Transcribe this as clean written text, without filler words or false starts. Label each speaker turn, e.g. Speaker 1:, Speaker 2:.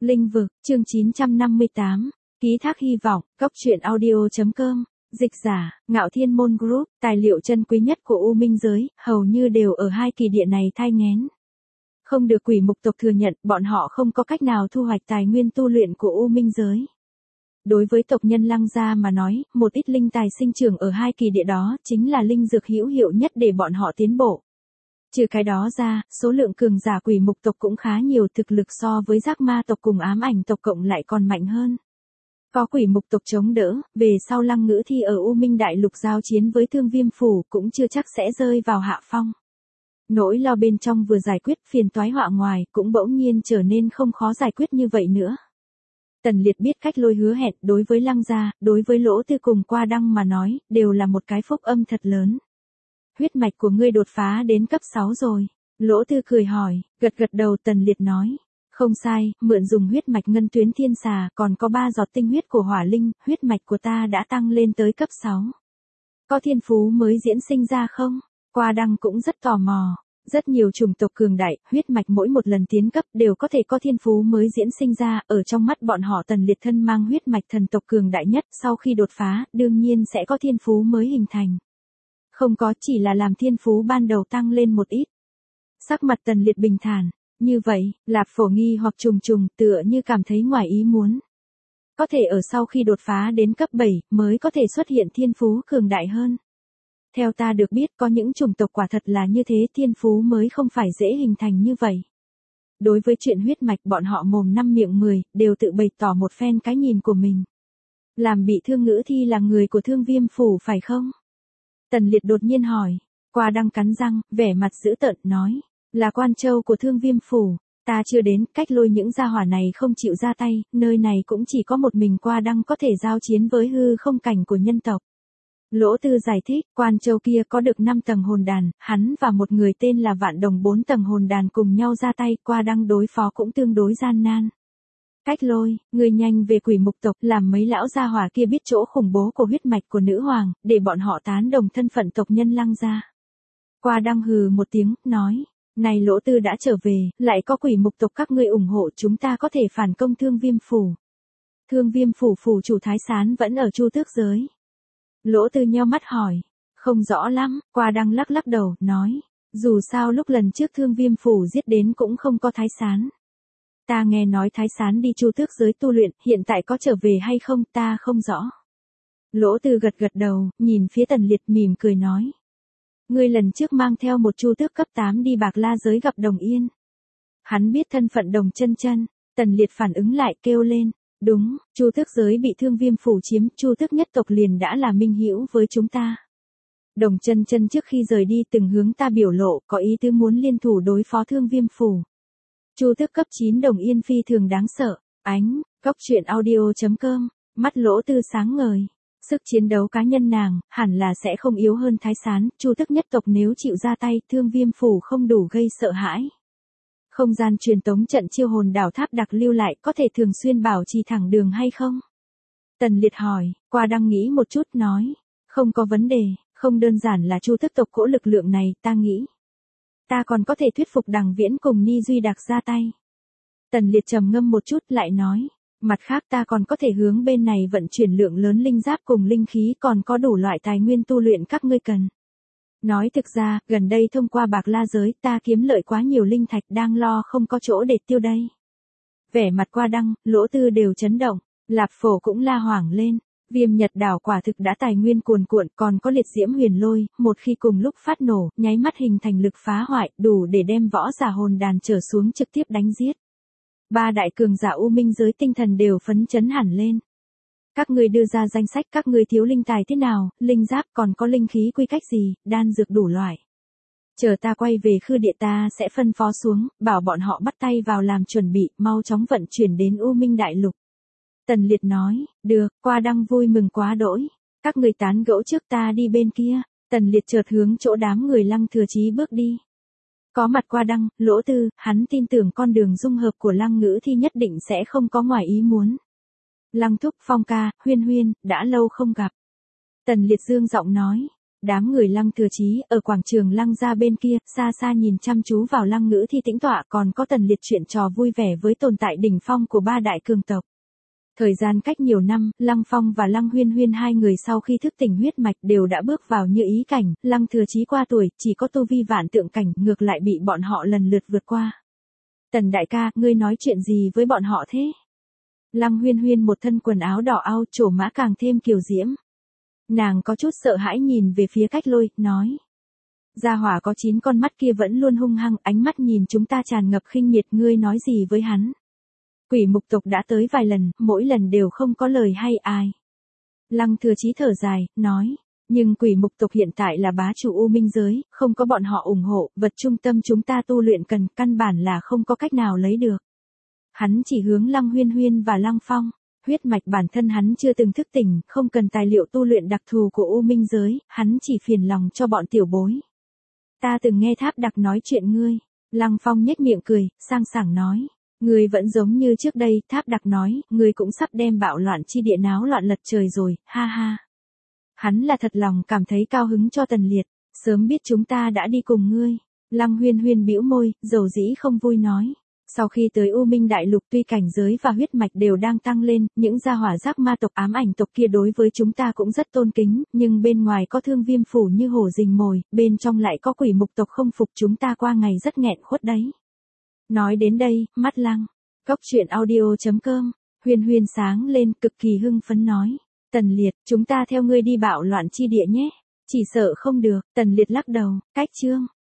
Speaker 1: Linh vực, chương 958, ký thác hy vọng, góc truyện audio.com, dịch giả, Ngạo Thiên Môn Group, tài liệu chân quý nhất của U Minh giới, hầu như đều ở hai kỳ địa này thai nghén. Không được quỷ mục tộc thừa nhận, bọn họ không có cách nào thu hoạch tài nguyên tu luyện của U Minh giới. Đối với tộc nhân Lăng gia mà nói, một ít linh tài sinh trưởng ở hai kỳ địa đó chính là linh dược hữu hiệu nhất để bọn họ tiến bộ. Trừ cái đó ra, số lượng cường giả quỷ mục tộc cũng khá nhiều, thực lực so với giác ma tộc cùng ám ảnh tộc cộng lại còn mạnh hơn. Có quỷ mục tộc chống đỡ, về sau Lăng Ngữ Thi ở U Minh Đại Lục giao chiến với Thương Viêm Phủ cũng chưa chắc sẽ rơi vào hạ phong. Nỗi lo bên trong vừa giải quyết, phiền toái họa ngoài cũng bỗng nhiên trở nên không khó giải quyết như vậy nữa. Tần Liệt biết cách lôi hứa hẹn, đối với Lăng gia, đối với Lỗ Tư cùng Qua Đăng mà nói, đều là một cái phúc âm thật lớn. Huyết mạch của ngươi đột phá đến cấp 6 rồi. Lỗ Tư cười hỏi, gật gật đầu. Tần Liệt nói, không sai, mượn dùng huyết mạch ngân tuyến thiên xà, còn có 3 giọt tinh huyết của hỏa linh, huyết mạch của ta đã tăng lên tới cấp 6. Có thiên phú mới diễn sinh ra không? Qua Đăng cũng rất tò mò. Rất nhiều chủng tộc cường đại, huyết mạch mỗi một lần tiến cấp đều có thể có thiên phú mới diễn sinh ra, ở trong mắt bọn họ Tần Liệt thân mang huyết mạch thần tộc cường đại nhất, sau khi đột phá, đương nhiên sẽ có thiên phú mới hình thành. Không có, chỉ là làm thiên phú ban đầu tăng lên một ít. Sắc mặt Tần Liệt bình thản, như vậy, Lạp Phổ nghi hoặc trùng trùng, tựa như cảm thấy ngoài ý muốn. Có thể ở sau khi đột phá đến cấp 7, mới có thể xuất hiện thiên phú cường đại hơn. Theo ta được biết, có những chủng tộc quả thật là như thế, thiên phú mới không phải dễ hình thành như vậy. Đối với chuyện huyết mạch, bọn họ mồm năm miệng 10, đều tự bày tỏ một phen cái nhìn của mình. Làm bị thương Ngữ Thi là người của Thương Viêm Phủ phải không? Tần Liệt đột nhiên hỏi. Qua Đăng cắn răng, vẻ mặt dữ tợn, nói, là quan châu của Thương Viêm Phủ, ta chưa đến, cách lôi những gia hỏa này không chịu ra tay, nơi này cũng chỉ có một mình Qua Đăng có thể giao chiến với hư không cảnh của nhân tộc. Lỗ Tư giải thích, quan châu kia có được 5 tầng hồn đàn, hắn và một người tên là Vạn Đồng 4 tầng hồn đàn cùng nhau ra tay, Qua Đăng đối phó cũng tương đối gian nan. Cách lôi, người nhanh về quỷ mục tộc, làm mấy lão gia hỏa kia biết chỗ khủng bố của huyết mạch của nữ hoàng, để bọn họ tán đồng thân phận tộc nhân Lăng gia. Qua Đăng hừ một tiếng, nói, này Lỗ Tư đã trở về, lại có quỷ mục tộc các ngươi ủng hộ, chúng ta có thể phản công Thương Viêm Phủ. Thương Viêm Phủ phủ chủ Thái Sán vẫn ở Chu Tước giới. Lỗ Tư nheo mắt hỏi, không rõ lắm. Qua Đăng lắc lắc đầu, nói, dù sao lúc lần trước Thương Viêm Phủ giết đến cũng không có Thái Sán. Ta nghe nói Thái Sán đi Chu Tước giới tu luyện, hiện tại có trở về hay không ta không rõ. Lỗ Tư gật gật đầu, nhìn phía Tần Liệt mỉm cười nói. Ngươi lần trước mang theo một Chu Tước cấp 8 đi Bạc La giới gặp Đồng Yên. Hắn biết thân phận Đồng Chân Chân. Tần Liệt phản ứng lại, kêu lên. Đúng, Chu Tước giới bị Thương Viêm Phủ chiếm, Chu Tước nhất tộc liền đã là minh hữu với chúng ta. Đồng Chân Chân trước khi rời đi từng hướng ta biểu lộ, có ý tứ muốn liên thủ đối phó Thương Viêm Phủ. Chu Tước cấp 9 Đồng Yên phi thường đáng sợ. Góc truyện audio.com, mắt Lỗ Tư sáng ngời. Sức chiến đấu cá nhân nàng, hẳn là sẽ không yếu hơn Thái Sán, Chu Tước nhất tộc nếu chịu ra tay, Thương Viêm Phủ không đủ gây sợ hãi. Không gian truyền tống trận chiêu hồn đảo tháp đặc lưu lại có thể thường xuyên bảo trì thẳng đường hay không? Tần Liệt hỏi. Qua Đăng nghĩ một chút, nói, không có vấn đề, không đơn giản là Chu Tước tộc cỗ lực lượng này, ta nghĩ. Ta còn có thể thuyết phục Đằng Viễn cùng Ni Duy Đặc ra tay. Tần Liệt trầm ngâm một chút lại nói, mặt khác ta còn có thể hướng bên này vận chuyển lượng lớn linh giáp cùng linh khí, còn có đủ loại tài nguyên tu luyện các ngươi cần. Nói thực ra, gần đây thông qua Bạc La giới ta kiếm lợi quá nhiều linh thạch, đang lo không có chỗ để tiêu đây. Vẻ mặt Qua Đăng, Lỗ Tư đều chấn động, Lạp Phổ cũng la hoảng lên. Viêm Nhật đảo quả thực đã tài nguyên cuồn cuộn, còn có liệt diễm huyền lôi, một khi cùng lúc phát nổ, nháy mắt hình thành lực phá hoại, đủ để đem võ giả hồn đàn trở xuống trực tiếp đánh giết. 3 đại cường giả U Minh giới tinh thần đều phấn chấn hẳn lên. Các ngươi đưa ra danh sách các ngươi thiếu linh tài thế nào, linh giáp còn có linh khí quy cách gì, đan dược đủ loại. Chờ ta quay về Khư Địa ta sẽ phân phó xuống, bảo bọn họ bắt tay vào làm chuẩn bị, mau chóng vận chuyển đến U Minh Đại Lục. Tần Liệt nói, được. Qua Đăng vui mừng quá đỗi. Các người tán gẫu trước, ta đi bên kia. Tần Liệt chợt hướng chỗ đám người Lăng Thừa Chí bước đi. Có mặt Qua Đăng, Lỗ Tư, hắn tin tưởng con đường dung hợp của Lăng Ngữ Thi nhất định sẽ không có ngoài ý muốn. Lăng Thúc, Phong ca, Huyên Huyên, đã lâu không gặp. Tần Liệt dương giọng nói. Đám người Lăng Thừa Chí ở quảng trường Lăng gia bên kia, xa xa nhìn chăm chú vào Lăng Ngữ Thi tĩnh tọa, còn có Tần Liệt chuyện trò vui vẻ với tồn tại đỉnh phong của ba đại cường tộc. Thời gian cách nhiều năm, Lăng Phong và Lăng Huyên Huyên hai người sau khi thức tỉnh huyết mạch đều đã bước vào như ý cảnh, Lăng Thừa Chí qua tuổi, chỉ có tu vi vạn tượng cảnh, ngược lại bị bọn họ lần lượt vượt qua. Tần đại ca, ngươi nói chuyện gì với bọn họ thế? Lăng Huyên Huyên một thân quần áo đỏ ao, trổ mã càng thêm kiều diễm. Nàng có chút sợ hãi nhìn về phía Cách Lôi, nói. Gia hỏa có 9 con mắt kia vẫn luôn hung hăng, ánh mắt nhìn chúng ta tràn ngập khinh miệt, ngươi nói gì với hắn? Quỷ mục tộc đã tới vài lần, mỗi lần đều không có lời hay ai. Lăng Thừa Chí thở dài, nói. Nhưng quỷ mục tộc hiện tại là bá chủ U Minh giới, không có bọn họ ủng hộ, vật trung tâm chúng ta tu luyện cần, căn bản là không có cách nào lấy được. Hắn chỉ hướng Lăng Huyên Huyên và Lăng Phong. Huyết mạch bản thân hắn chưa từng thức tỉnh, không cần tài liệu tu luyện đặc thù của U Minh giới, hắn chỉ phiền lòng cho bọn tiểu bối. Ta từng nghe Tháp Đặc nói chuyện ngươi. Lăng Phong nhếch miệng cười, sang sảng nói. Ngươi vẫn giống như trước đây, Tháp Đặc nói, ngươi cũng sắp đem bạo loạn chi địa náo loạn lật trời rồi, ha ha. Hắn là thật lòng cảm thấy cao hứng cho Tần Liệt, sớm biết chúng ta đã đi cùng ngươi. Lăng Huyên Huyên bĩu môi, dầu dĩ không vui nói. Sau khi tới U Minh Đại Lục tuy cảnh giới và huyết mạch đều đang tăng lên, những gia hỏa giác ma tộc ám ảnh tộc kia đối với chúng ta cũng rất tôn kính, nhưng bên ngoài có Thương Viêm phủ như hổ rình mồi, bên trong lại có quỷ mục tộc không phục chúng ta qua ngày rất nghẹn khuất đấy. Nói đến đây, mắt Lăng, Cốc Truyện Audio.com, Huyên Huyên sáng lên cực kỳ hưng phấn nói. Tần Liệt, chúng ta theo ngươi đi bạo loạn chi địa nhé. Chỉ sợ không được, Tần Liệt lắc đầu, cách chương.